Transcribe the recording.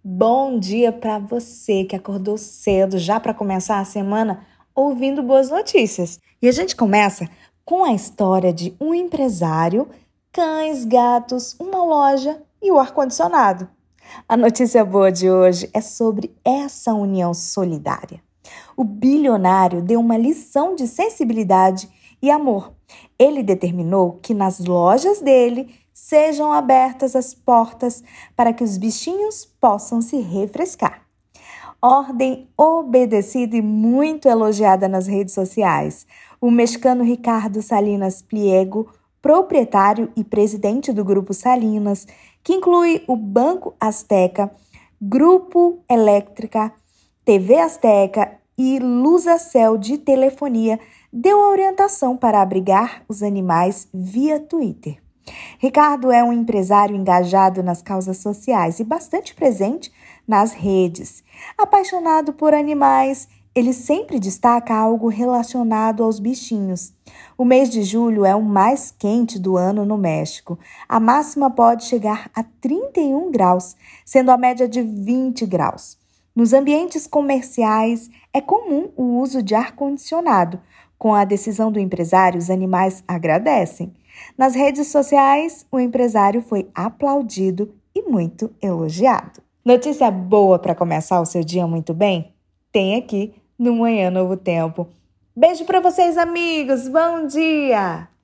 Bom dia para você que acordou cedo já para começar a semana ouvindo boas notícias. E a gente começa com a história de um empresário, cães, gatos, uma loja e o ar-condicionado. A notícia boa de hoje é sobre essa união solidária. O bilionário deu uma lição de sensibilidade e amor. Ele determinou que nas lojas dele sejam abertas as portas para que os bichinhos possam se refrescar. Ordem obedecida e muito elogiada nas redes sociais. O mexicano Ricardo Salinas Pliego, proprietário e presidente do Grupo Salinas, que inclui o Banco Azteca, Grupo Elétrica, TV Azteca e Luzacel de telefonia, deu a orientação para abrigar os animais via Twitter. Ricardo é um empresário engajado nas causas sociais e bastante presente nas redes. Apaixonado por animais, ele sempre destaca algo relacionado aos bichinhos. O mês de julho é o mais quente do ano no México. A máxima pode chegar a 31 graus, sendo a média de 20 graus. Nos ambientes comerciais, é comum o uso de ar-condicionado. Com a decisão do empresário, os animais agradecem. Nas redes sociais, o empresário foi aplaudido e muito elogiado. Notícia boa para começar o seu dia muito bem? Tem aqui no Manhã Novo Tempo. Beijo para vocês, amigos. Bom dia!